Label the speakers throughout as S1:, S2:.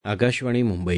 S1: आकाशवाणी मुंबई.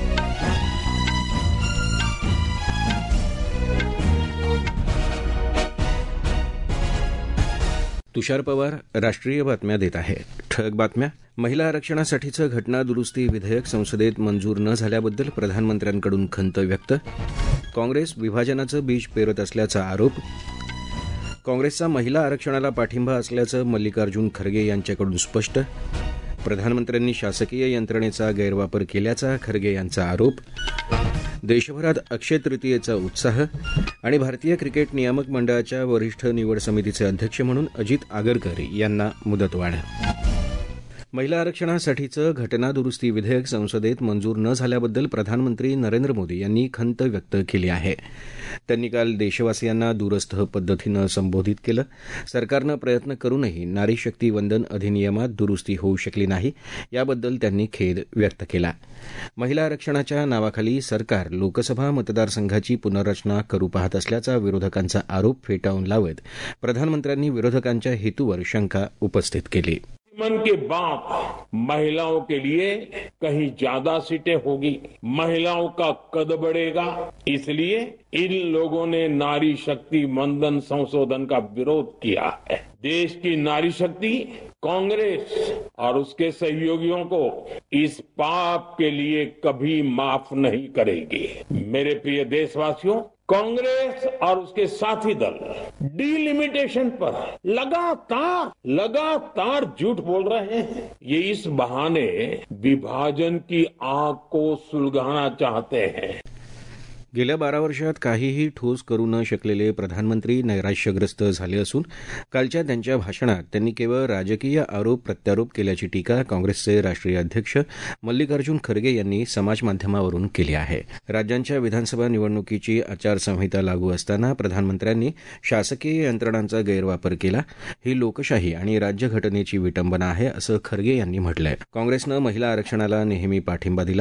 S1: तुषार पवार राष्ट्रीय बातम्या देत आहे. ठळक बातम्या. महिला आरक्षणासाठीचं घटना दुरुस्ती विधेयक संसदेत मंजूर न झाल्याबद्दल प्रधानमंत्र्यांकडून खंत व्यक्त. काँग्रेस विभाजनाचं बीज पेरत असल्याचा आरोप. काँग्रेसचा महिला आरक्षणाला पाठिंबा असल्याचं मल्लिकार्जुन खरगे यांच्याकडून स्पष्ट. प्रधानमंत्र्यांनी शासकीय यंत्रणेचा गैरवापर केल्याचा खरगे यांचा आरोप. देशभरात अक्षय तृतीयेचा उत्साह. आणि भारतीय क्रिकेट नियामक मंडळाच्या वरिष्ठ निवड समितीचे अध्यक्ष म्हणून अजित आगरकर यांना मुदतवाढ. महिला आरक्षणासाठीचं घटना दुरुस्ती विधेयक संसदेत मंजूर न झाल्याबद्दल प्रधानमंत्री नरेंद्र मोदी यांनी खंत व्यक्त केली आहे. त्यांनी काल देशवासियांना दूरस्थ पद्धतीनं संबोधित केलं. सरकारनं प्रयत्न करूनही नारी शक्ती वंदन अधिनियमात दुरुस्ती होऊ शकली नाही, याबद्दल त्यांनी खेद व्यक्त केला. महिला आरक्षणाच्या नावाखाली सरकार लोकसभा मतदारसंघाची पुनर्रचना करू पाहत असल्याचा विरोधकांचा आरोप फेटाळून लावत प्रधानमंत्र्यांनी विरोधकांच्या हेतूवर शंका उपस्थित केली.
S2: मन की बात महिलाओं के लिए कहीं ज्यादा सीटें होगी, महिलाओं का कद बढ़ेगा, इसलिए इन लोगों ने नारी शक्ति वंदन संशोधन का विरोध किया है. देश की नारी शक्ति कांग्रेस और उसके सहयोगियों को इस पाप के लिए कभी माफ नहीं करेगी. मेरे प्रिय देशवासियों, कांग्रेस और उसके साथी दल डिलिमिटेशन पर लगातार झूठ बोल रहे हैं. ये इस बहाने विभाजन की आग को सुलगाना चाहते हैं.
S1: गेल्या 12 वर्षात काहीही ठोस करू न शकलेले प्रधानमंत्री नैराश्यग्रस्त झाले असून कालच्या त्यांच्या भाषणात त्यांनी केवळ राजकीय आरोप प्रत्यारोप केल्याची टीका काँग्रेसचे राष्ट्रीय अध्यक्ष मल्लिकार्जुन खरगे यांनी समाजमाध्यमावरून केली आहे. राज्यांच्या विधानसभा निवडणुकीची आचारसंहिता लागू असताना प्रधानमंत्र्यांनी शासकीय यंत्रणांचा गैरवापर केला. ही लोकशाही आणि राज्यघटनेची विटंबना आहे, असं खरगे यांनी म्हटलंय. काँग्रेसनं महिला आरक्षणाला नेहमी पाठिंबा दिला.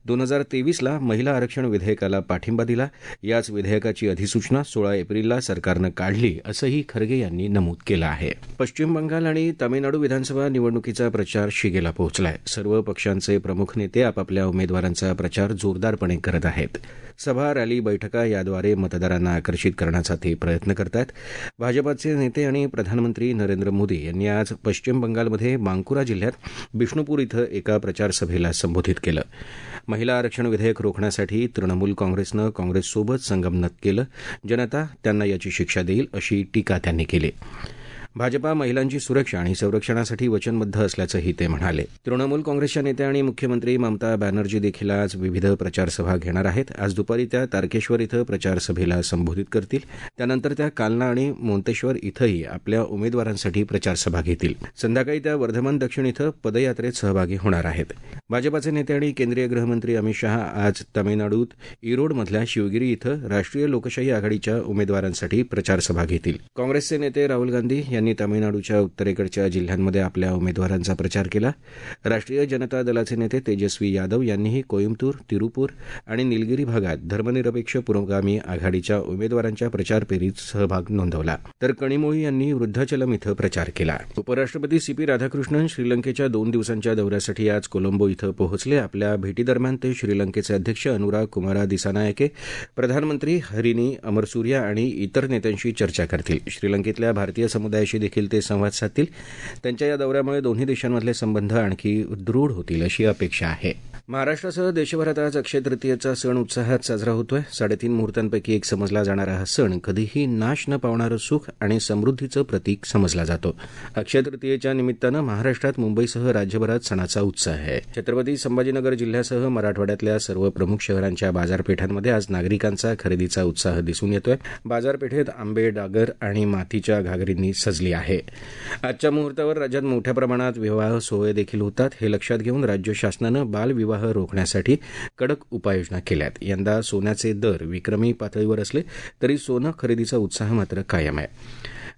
S1: 2023ला महिला आरक्षण विधेयकाला पाठिंबा दिला. याच विधेयकाची अधिसूचना 16 एप्रिलला सरकारनं काढली, असंही खरगे यांनी नमूद केलं आहे. पश्चिम बंगाल आणि तामिळनाडू विधानसभा निवडणुकीचा प्रचार शिगेला पोहोचलाय. सर्व पक्षांचे प्रमुख नेते आपापल्या उमेदवारांचा प्रचार जोरदारपणे करत आहेत. सभा, रॅली, बैठका याद्वारे मतदारांना आकर्षित करण्याचा ते प्रयत्न करतात. भाजपाचे नेते आणि प्रधानमंत्री नरेंद्र मोदी यांनी आज पश्चिम बंगालमध्ये बांकुरा जिल्ह्यात बिष्णुपूर इथं एका प्रचारसभेला संबोधित केलं. महिला आरक्षण विधेयक रोखण्यासाठी तृणमूल काँग्रेसनं काँग्रेससोबत संगनमत केलं. जनता त्यांना याची शिक्षा देईल, अशी टीका त्यांनी केली. भाजपा महिलांची सुरक्षा आणि संरक्षणासाठी वचनबद्ध असल्याचंही ते म्हणाले. तृणमूल काँग्रेसच्या नेत्या आणि मुख्यमंत्री ममता बॅनर्जी देखील आज विविध प्रचारसभा घेणार आहेत. आज दुपारी त्या तारकेश्वर इथं प्रचारसभेला संबोधित करतील. त्यानंतर त्या कालना आणि मोंतेश्वर इथंही आपल्या उमेदवारांसाठी प्रचारसभा घेतील. संध्याकाळी त्या वर्धमान दक्षिण इथं पदयात्रेत सहभागी होणार आहेत. भाजपाचे नेते आणि केंद्रीय गृहमंत्री अमित शहा आज तामिळनाडूत ईरोडमधल्या शिवगिरी इथं राष्ट्रीय लोकशाही आघाडीच्या उमेदवारांसाठी प्रचारसभा घेतील. काँग्रेसचे नेते राहुल गांधी यांनी तामिळनाडूच्या उत्तरेकडच्या जिल्ह्यांमध्ये आपल्या उमेदवारांचा प्रचार केला. राष्ट्रीय जनता दलाचे नेते तेजस्वी यादव यांनीही कोईम्बतूर, तिरुपूर आणि निलगिरी भागात धर्मनिरपेक्ष पुरोगामी आघाडीच्या उमेदवारांच्या प्रचार फेरीत सहभाग नोंदवला. तर कणिमोळी यांनी वृद्धाचलम इथं प्रचार केला. उपराष्ट्रपती सीपी राधाकृष्णन श्रीलंकेच्या 2 दिवसांच्या दौऱ्यासाठी आज कोलंबो इथं पोहोचले. आपल्या भेटीदरम्यान ते श्रीलंकेचे अध्यक्ष अनुराग कुमारा दिसानायके, प्रधानमंत्री हरिनी अमरसूर्या आणि इतर नेत्यांशी चर्चा करतील. श्रीलंकेतल्या भारतीय समुदायाशी देखील ते संवाद साधतील. त्यांच्या या दौऱ्यामुळे दोन्ही देशांमधले संबंध आणखी दृढ होतील, अशी अपेक्षा आहे. महाराष्ट्रासह देशभरात आज अक्षय तृतीयेचा सण उत्साहात साजरा होतोय. 3.5 मुहूर्तांपैकी एक समजला जाणारा हा सण कधीही नाश न पावणारं सुख आणि समृद्धीचं प्रतीक समजला जातो. अक्षय तृतीयेच्या निमित्तानं महाराष्ट्रात मुंबईसह राज्यभरात सणाचा उत्साह आहे. छत्रपती संभाजीनगर जिल्ह्यासह मराठवाड्यातल्या सर्व प्रमुख शहरांच्या बाजारपेठांमध्ये आज नागरिकांचा खरेदीचा उत्साह दिसून येतोय. बाजारपेठेत आंबे, डागर आणि मातीच्या घागरींनी सजली आहे. आजच्या मुहूर्तावर राज्यात मोठ्या प्रमाणात विवाह सोहळे देखील होतात. हे लक्षात घेऊन राज्य शासनानं बालविवाह रोखण्यासाठी कडक उपाययोजना केल्यात. यंदा सोन्याचे दर विक्रमी पातळीवर असले तरी सोनं खरेदीचा उत्साह मात्र कायम आहे.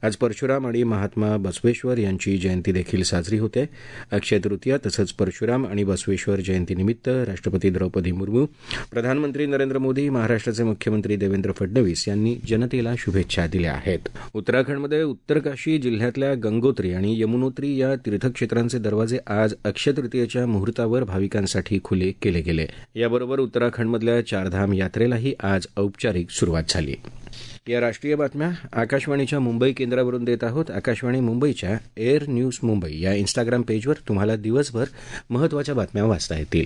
S1: आज परशुराम आणि महात्मा बसवेश्वर यांची जयंती देखील साजरी होते. अक्षय तृतीया तसंच परशुराम आणि बसवेश्वर जयंतीनिमित्त राष्ट्रपती द्रौपदी मुर्मू, प्रधानमंत्री नरेंद्र मोदी, महाराष्ट्राचे मुख्यमंत्री देवेंद्र फडणवीस यांनी जनतेला शुभेच्छा दिल्या आहेत. उत्तराखंडमध्ये उत्तरकाशी जिल्ह्यातल्या गंगोत्री आणि यमुनोत्री या तीर्थक्षेत्रांचे दरवाजे आज अक्षय तृतीयेच्या मुहूर्तावर भाविकांसाठी खुले केले गेले. याबरोबर उत्तराखंडमधल्या चारधाम यात्रेलाही आज औपचारिक सुरुवात झाली. या राष्ट्रीय बातम्या आकाशवाणीच्या मुंबई केंद्रावरून देत आहोत. आकाशवाणी मुंबईच्या एअर न्यूज मुंबई या इंस्टाग्राम पेजवर तुम्हाला दिवसभर महत्त्वाच्या बातम्या वाचता येतील.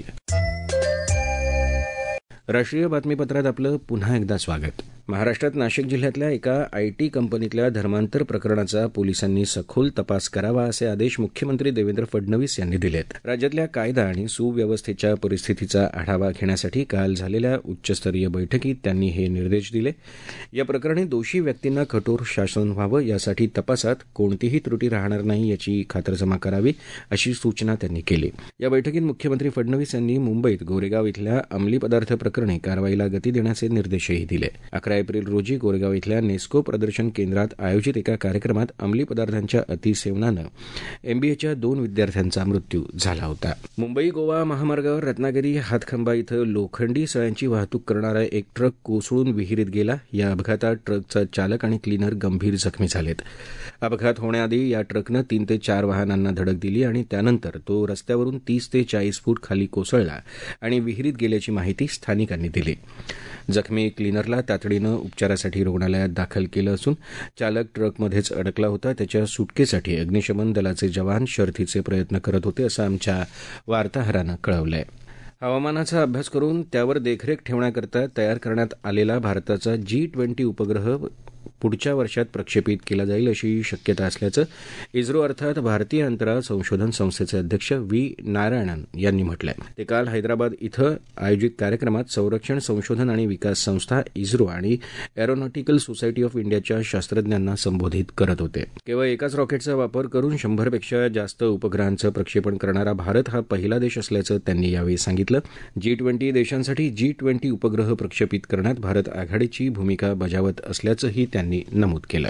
S1: राष्ट्रीय बातमीपत्रात आपलं पुन्हा एकदा स्वागत. महाराष्ट्रात नाशिक जिल्ह्यातल्या एका आयटी कंपनीतल्या धर्मांतर प्रकरणाचा पोलिसांनी सखोल तपास करावा असे आदेश मुख्यमंत्री देवेंद्र फडणवीस यांनी दिलेत. राज्यातल्या कायदा आणि सुव्यवस्थेच्या परिस्थितीचा आढावा घेण्यासाठी काल झालेल्या उच्चस्तरीय बैठकीत त्यांनी हे निर्देश दिले. या प्रकरणी दोषी व्यक्तींना कठोर शासन व्हावं यासाठी तपासात कोणतीही त्रुटी राहणार नाही याची खातरजमा करावी अशी सूचना त्यांनी केली. या बैठकीत मुख्यमंत्री फडणवीस यांनी मुंबईत गोरेगाव इथल्या अंमली पदार्थ प्रकरणी कारवाईला गती देण्याचे निर्देशही दिले. 11 एप्रिल रोजी गोरेगाव इथल्या नेस्को प्रदर्शन केंद्रात आयोजित एका कार्यक्रमात अंमली पदार्थांच्या अतिसेवनानं एमबीएच्या 2 विद्यार्थ्यांचा मृत्यू झाला होता. मुंबई गोवा महामार्गावर रत्नागिरी हातखंबा इथं लोखंडी सळ्यांची वाहतूक करणारा एक ट्रक कोसळून विहिरीत गेला. या अपघातात ट्रकचा चालक आणि क्लीनर गंभीर जखमी झालेत. अपघात होण्याआधी या ट्रकनं 3 ते 4 वाहनांना धडक दिली आणि त्यानंतर तो रस्त्यावरून 30 ते 40 फूट खाली कोसळला आणि विहिरीत गेल्याची माहिती स्थानिकांनी दिली. जखमी क्लीनरला तातडीनं उपचारासाठी रुग्णालयात दाखल केलं असून चालक ट्रकमध्येच अडकला होता. त्याच्या सुटकेसाठी अग्निशमन दलाचे जवान शर्थीचे प्रयत्न करत होते असं आमच्या वार्ताहरानं कळवलंय. हवामानाचा अभ्यास करून त्यावर देखरेख ठेवण्याकरता तयार करण्यात आलेला भारताचा G20 उपग्रह पुढच्या वर्षात प्रक्षेपित केला जाईल अशी शक्यता असल्याचं इस्रो अर्थात भारतीय अंतराळ संशोधन संस्थेचे अध्यक्ष व्ही नारायणन यांनी म्हटलंय. ते काल हैदराबाद इथं आयोजित कार्यक्रमात संरक्षण संशोधन आणि विकास संस्था इस्रो आणि एरोनॉटिकल सोसायटी ऑफ इंडियाच्या शास्त्रज्ञांना संबोधित करत होते. केवळ एकाच रॉकेटचा वापर करून 100पेक्षा जास्त उपग्रहांचं प्रक्षेपण करणारा भारत हा पहिला देश असल्याचं त्यांनी यावेळी सांगितलं. G20 देशांसाठी G20 उपग्रह प्रक्षेपित करण्यात भारत आघाडीची भूमिका बजावत असल्याचंही त्यांनी नमूद केलं.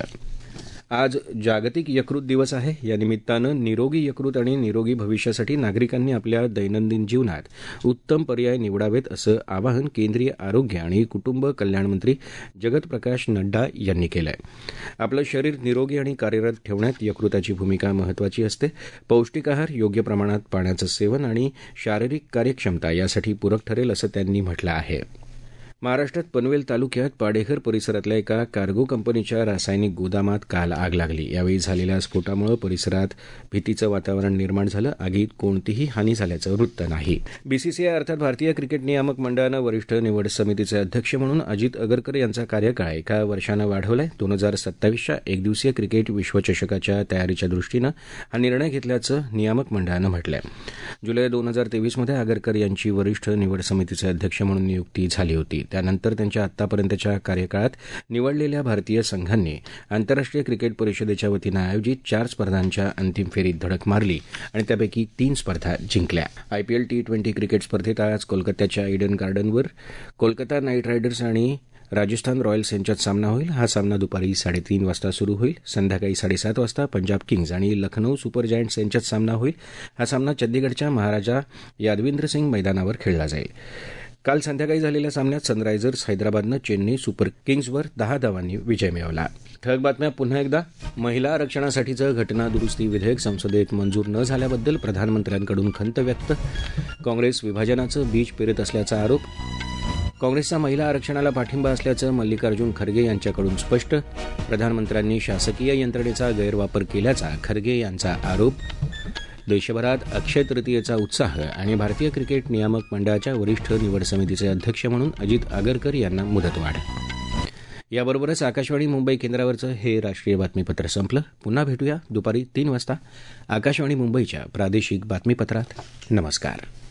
S1: आज जागतिक यकृत दिवस आहे. या निमित्तानं निरोगी यकृत आणि निरोगी भविष्यासाठी नागरिकांनी आपल्या दैनंदिन जीवनात उत्तम पर्याय निवडावेत असं आवाहन केंद्रीय आरोग्य आणि कुटुंब कल्याण मंत्री जगत प्रकाश नड्डा यांनी केलं आहे. आपलं शरीर निरोगी आणि कार्यरत ठेवण्यात यकृताची भूमिका महत्त्वाची असते. पौष्टिक आहार, योग्य प्रमाणात पाण्याचं सेवन आणि शारीरिक कार्यक्षमता यासाठी पूरक ठरेल असं त्यांनी म्हटलं आहे. महाराष्ट्रात पनवेल तालुक्यात पाडेघर परिसरातल्या एका कार्गो कंपनीच्या रासायनिक गोदामात काल आग लागली. यावेळी झालेल्या स्फोटामुळे परिसरात भीतीचं वातावरण निर्माण झालं. आगीत कोणतीही हानी झाल्याचं वृत्त नाही. बीसीसीआय अर्थात भारतीय क्रिकेट नियामक मंडळानं वरिष्ठ निवड समितीचे अध्यक्ष म्हणून अजित अगरकर यांचा कार्यकाळ 1 वर्षानं वाढवलाय. 2027च्या एकदिवसीय क्रिकेट विश्वचषकाच्या तयारीच्या दृष्टीनं हा निर्णय घेतल्याचं नियामक मंडळानं म्हटलंय. जुलै 2023मध्ये आगरकर यांची वरिष्ठ निवड समितीचे अध्यक्ष म्हणून नियुक्ती झाली होती. त्यानंतर त्यांच्या आतापर्यंतच्या कार्यकाळात निवडलेल्या भारतीय संघांनी आंतरराष्ट्रीय क्रिकेट परिषदेच्या वतीनं आयोजित 4 स्पर्धांच्या अंतिम फेरीत धडक मारली आणि त्यापैकी 3 स्पर्धा जिंकल्या. IPL T20 क्रिकेट स्पर्धेत आज कोलकात्याच्या ईडन गार्डनवर कोलकाता नाईट रायडर्स आणि राजस्थान रॉयल्स यांच्यात सामना होईल. हा सामना दुपारी 3:30 वाजता सुरू होईल. संध्याकाळी 7:30 वाजता पंजाब किंग्ज आणि लखनौ सुपर जायंट्स यांच्यात सामना होईल. हा सामना चंदीगडच्या महाराजा यादविंद्र सिंग मैदानावर खेळला जाईल. काल संध्याकाळी झालेल्या सामन्यात सनरायझर्स हैदराबादनं चेन्नई सुपर किंग्जवर 10 धावांनी विजय मिळवला. ठळक बातम्या पुन्हा एकदा. महिला आरक्षणासाठीचं घटना दुरुस्ती विधेयक संसदेत मंजूर न झाल्याबद्दल प्रधानमंत्र्यांकडून खंत व्यक्त. काँग्रेस विभाजनाचं बीज पेरत असल्याचा आरोप. काँग्रेसचा महिला आरक्षणाला पाठिंबा असल्याचं मल्लिकार्जुन खरगे यांच्याकडून स्पष्ट. प्रधानमंत्र्यांनी शासकीय यंत्रणेचा गैरवापर केल्याचा खरगे यांचा आरोप. देशभरात अक्षय तृतीयेचा उत्साह आणि भारतीय क्रिकेट नियामक मंडळाच्या वरिष्ठ निवड समितीचे अध्यक्ष म्हणून अजित आगरकर यांना मुदतवाढ. याबरोबरच आकाशवाणी मुंबई केंद्रावरचं हे राष्ट्रीय बातमीपत्र संपलं. पुन्हा भेटूया दुपारी 3 वाजता आकाशवाणी मुंबईच्या प्रादेशिक बातमीपत्रात. नमस्कार.